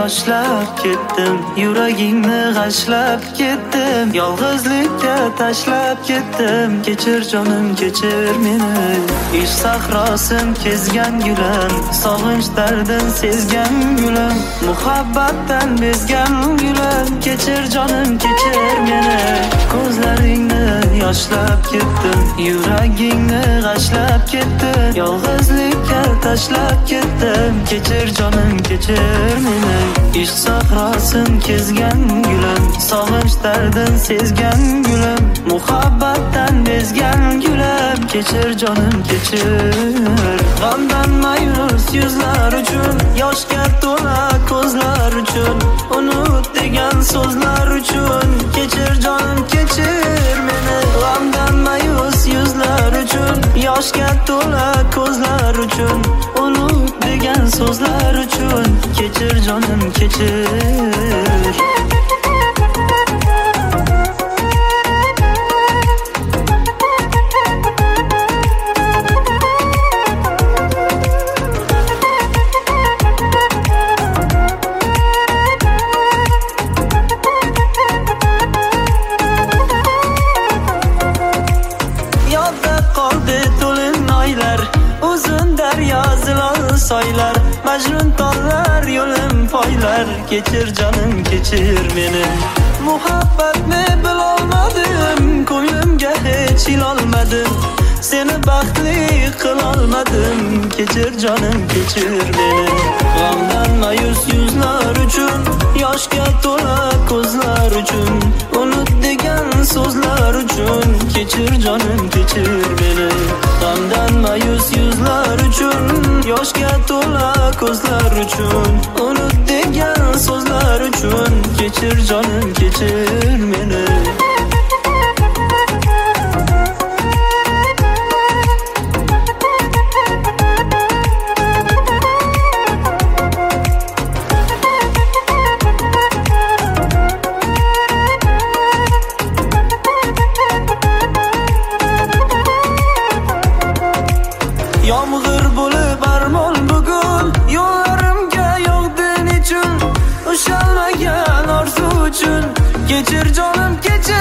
yoshlab ketdim, yuragingni g'ashlab ketdim, yolg'izlikka tashlab ketdim. Kechir jonim, kechir meni. Ish sahrosin kezgan gulim, sog'inch dardin sezgan gulim, muhabbatdan bezgan gulim. Kechir jonim, kechir meni. Ko'zlaringni yoshlab ketdim, yuragingni g'ashlab ketdim, yolg'izlikka tashlab ketdim. Kechir jonim, kechir meni. Ish sahrosin kezgan gulim, sog'inch dardin sezgan gulim, muhabbatdan bezgan gulim. Kechir jonim, kechir. G'amdan ma'yus yuzlar uchun, yoshga to'la ko'zlar uchun, unut degan so'zlar uchun. Kechir jonim, kechir meni. G'amdan ma'yus yuzlar uchun, yoshga to'la ko'zlar uchun, unut degan so'zlar uchun. Kechir jonim, kechir. Soylar, majnun tollar, yo'lim poylar. Kechir jonim, kechir meni. Muhabbatni bilolmadim, ko'nglimga hech ilolmadim, seni baxtli qilolmadim. Kechir jonim, kechir meni. G'amdan ma'yus yuzlar uchun, yoshga to'la ko'zlar uchun, unut degan so'zlar uchun. Kechir jonim, kechir meni. G'amdan ma'yus yuzlar uchun, yoshga to'la ko'zlar uchun, unut degan so'zlar uchun. Kechir jonim, kechir meni. Yomg'ir bo'lib armon bugun, yo'llarimga yog'di nechun, ushalmagan orzu uchun. Kechir jonim, kechir.